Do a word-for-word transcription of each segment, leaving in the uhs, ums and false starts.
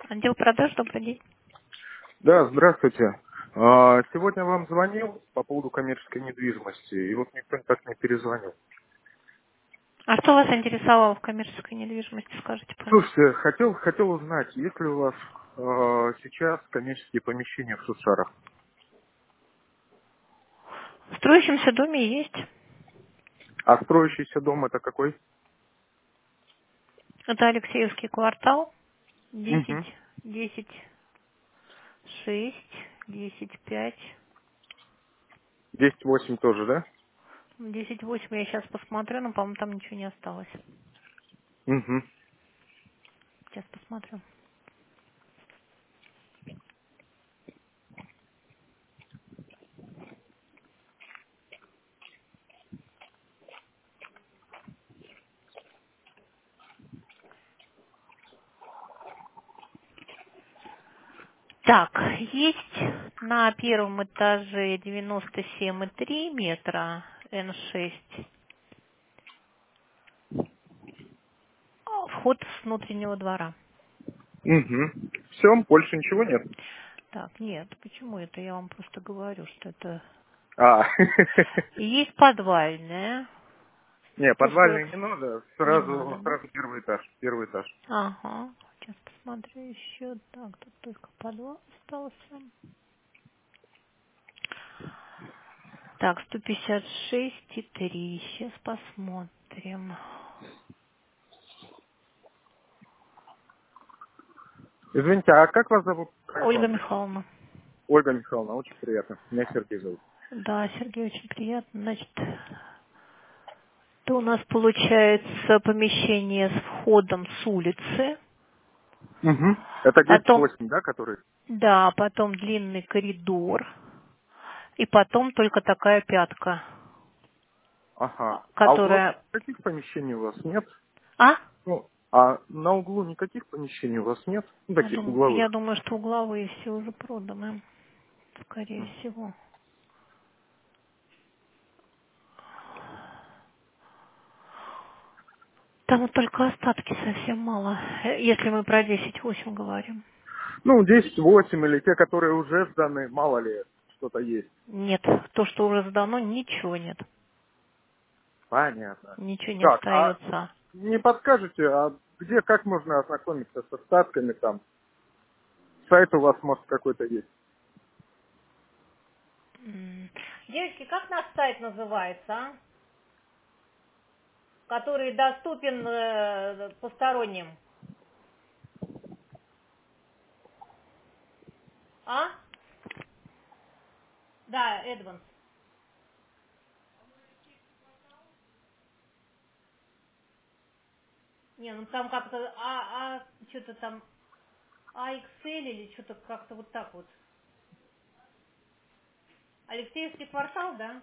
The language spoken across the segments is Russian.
Отдел продаж, добрый день. Да, здравствуйте. А, Сегодня вам звонил по поводу коммерческой недвижимости, и вот никто так не перезвонил. А что вас интересовало в коммерческой недвижимости, скажите, пожалуйста? Слушайте, хотел, хотел узнать, есть ли у вас а, сейчас коммерческие помещения в Шушарах? В строящемся доме есть. А строящийся дом это какой? Это Алексеевский квартал. Десять, Угу. десять, шесть, десять, пять. десять восемь тоже, да? Десять восемь я сейчас посмотрю, но, по-моему, там ничего не осталось. Угу. Сейчас посмотрю. Так, есть на первом этаже девяносто семь и три метра эн шесть. Вход с внутреннего двора. Угу. Все, больше ничего нет? Так, нет, почему это? Я вам просто говорю, что это... А, Есть подвальная. не, сто сорок подвальный не надо, не надо, сразу, да? сразу первый этаж, первый этаж. Ага. Сейчас посмотрю еще. Так, тут только подвал остался. Так, сто пятьдесят шесть и три. Сейчас посмотрим. Извините, а как вас зовут? Как Ольга вам? Михайловна. Ольга Михайловна, очень приятно. Меня Сергей зовут. Да, Сергей, очень приятно. Значит, это у нас получается помещение с входом с улицы. Угу. Это десять Потом, восемь, да, который? да, потом длинный коридор. И потом только такая пятка, Ага. А углов которая... никаких помещений у вас нет? А? Ну, а на углу никаких помещений у вас нет? Ну, Я, таких дум, я угловых. думаю, что угловые все уже проданы, скорее М. всего. Там вот только остатки совсем мало, э, если мы про десять восемь говорим. Ну, десять восемь или те, которые уже сданы, мало ли что-то есть. Нет, то, что уже сдано, ничего нет. Понятно. Ничего не Так, а остается. не подскажете, а где, как можно ознакомиться с остатками там? Сайт у вас, может, какой-то есть? М. Девочки, как наш сайт называется, а? Который доступен э, посторонним? А? Да, Эдванс. Не, ну там как-то, а, а, что-то там, а икс эль или что-то как-то вот так вот. Алексеевский квартал, да?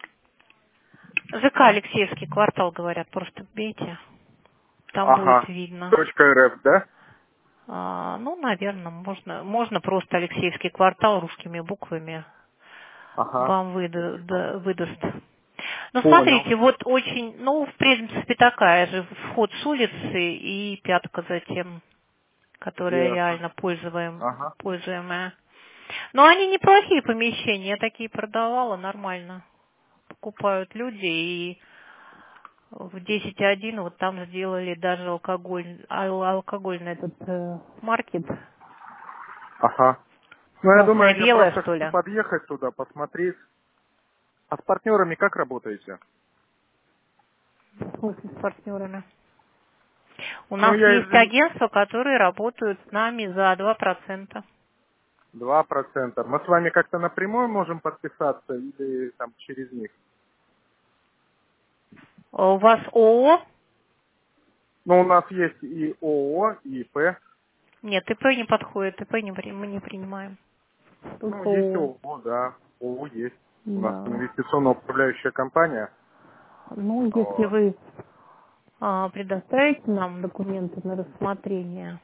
ЖК Алексеевский квартал, говорят, просто бейте, там будет Ага. видно. Точка .рф, да? А, ну, наверное, можно, можно просто Алексеевский квартал русскими буквами Ага. вам выда- да- выдаст. Ну, Понял. смотрите, вот очень, ну, в принципе, такая же, вход с улицы и пятка затем, которая Ясно. реально пользуем, Ага. пользуемая. Но они неплохие помещения, я такие продавала нормально. Покупают люди, и в десять один вот там сделали даже алкоголь, ал- алкогольный этот э, маркет. Ага. Ну, я Модное думаю, я белое, просто что хочу ли? подъехать туда, посмотреть. А с партнерами как работаете? В смысле с партнерами? У Ну, нас я есть извин... агентства, которые работают с нами за два процента. Два процента. Мы с вами как-то напрямую можем подписаться или там через них? А у вас ООО? Ну, у нас есть и ООО, и ИП. Нет, ИП не подходит, ИП не, при- мы не принимаем. Ну, Только есть ООО. ООО, да. ООО есть. У нас Да. инвестиционно-управляющая компания. Ну, если Вот. вы а, предоставите нам документы на рассмотрение,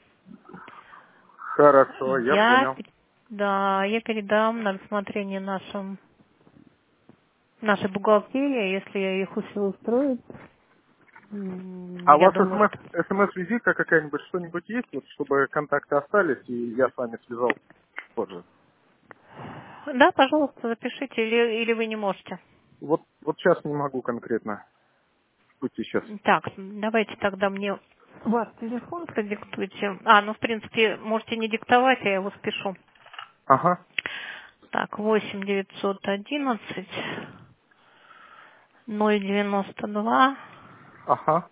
Хорошо, я я, понял. пе- да, я передам на рассмотрение нашим, нашей бухгалтерии, если их все устроит, М, А у Я вас думаю, что... смс-визитка какая-нибудь, что-нибудь есть, вот, чтобы контакты остались, и я с вами связался позже? Да, пожалуйста, запишите, или, или вы не можете. Вот, вот сейчас не могу конкретно. Будьте сейчас. Так, давайте тогда мне ваш телефон продиктуйте. А, ну, в принципе, можете не диктовать, я его спешу. Ага, Так, восемь девятьсот одиннадцать ноль девяносто два ага.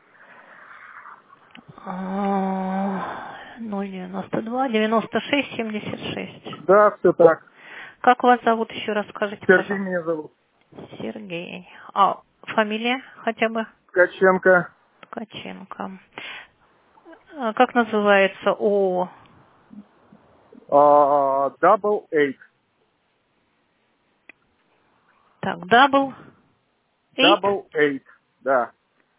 ноль девяносто два девяносто шесть семьдесят шесть. Да, все так. Как вас зовут еще раз, скажите, Сергей пожалуйста. меня зовут. Сергей. А фамилия хотя бы? Ткаченко. Ткаченко. А как называется ООО? А, Double Eight. Так, дабл эйт. Double Eight. Да.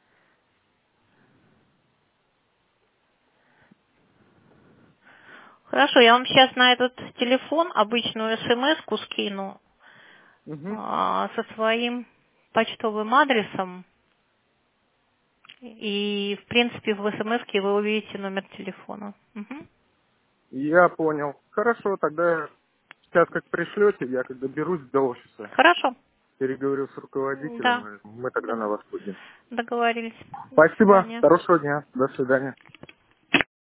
Хорошо, я вам сейчас на этот телефон обычную смс-ку скину Угу. а, со своим почтовым адресом. И, в принципе, в смс-ке вы увидите номер телефона. Мгм. Я понял. Хорошо, тогда сейчас как пришлете, я когда берусь до офиса, Хорошо. переговорю с Да, руководителем, и мы тогда на вас будем. договорились. До Спасибо. свидания. Хорошего дня. До свидания.